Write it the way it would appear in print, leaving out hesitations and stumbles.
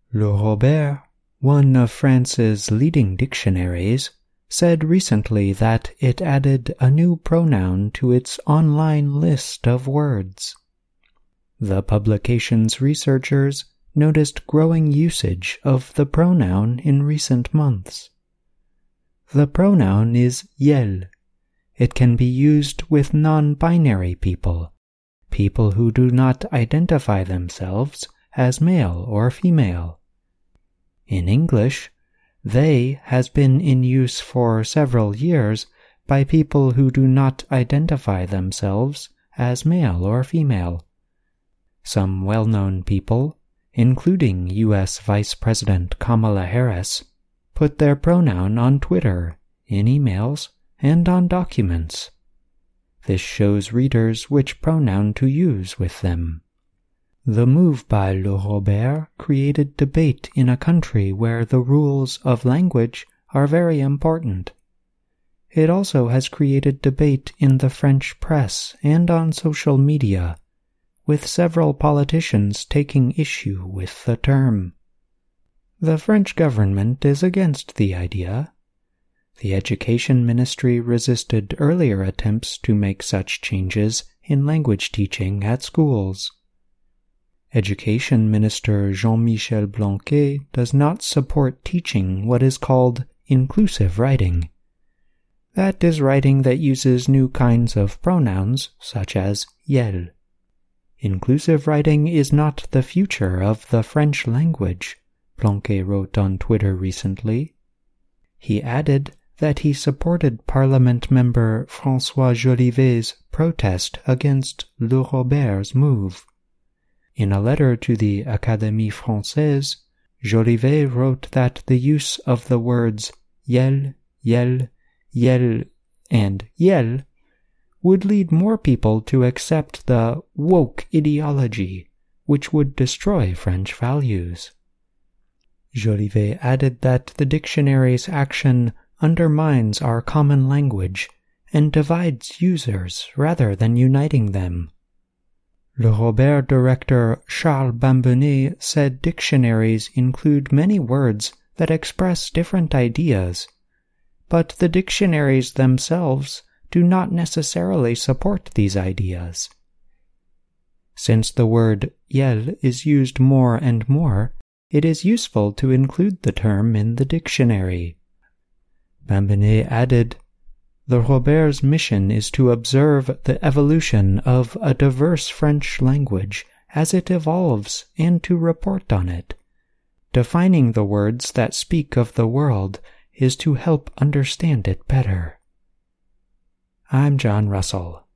Le Robert, one of France's leading dictionaries, said recently that it added a new pronoun to its online list of words. The publication's researchers noticed growing usage of the pronoun in recent months. The pronoun is yel. It can be used with non-binary people who do not identify themselves as male or female. In English, they has been in use for several years by people who do not identify themselves as male or female. Some well-known people, including U.S. Vice President Kamala Harris, put their pronoun on Twitter, in emails, and on documents. This shows readers which pronoun to use with them. The move by Le Robert created debate in a country where the rules of language are very important. It also has created debate in the French press and on social media, with several politicians taking issue with the term. The French government is against the idea. The Education Ministry resisted earlier attempts to make such changes in language teaching at schools. Education Minister Jean-Michel Blanquer does not support teaching what is called inclusive writing. That is writing that uses new kinds of pronouns, such as yel. Inclusive writing is not the future of the French language, Blanquer wrote on Twitter recently. He added that he supported Parliament member François Jolivet's protest against Le Robert's move. In a letter to the Académie Française, Jolivet wrote that the use of the words yel, yel, yel, and yel would lead more people to accept the woke ideology, which would destroy French values. Jolivet added that the dictionary's action undermines our common language and divides users rather than uniting them. Le Robert director Charles Bambenet said dictionaries include many words that express different ideas, but the dictionaries themselves do not necessarily support these ideas. Since the word yel is used more and more, it is useful to include the term in the dictionary. Bambenet added, "The Robert's mission is to observe the evolution of a diverse French language as it evolves and to report on it. Defining the words that speak of the world is to help understand it better." I'm John Russell.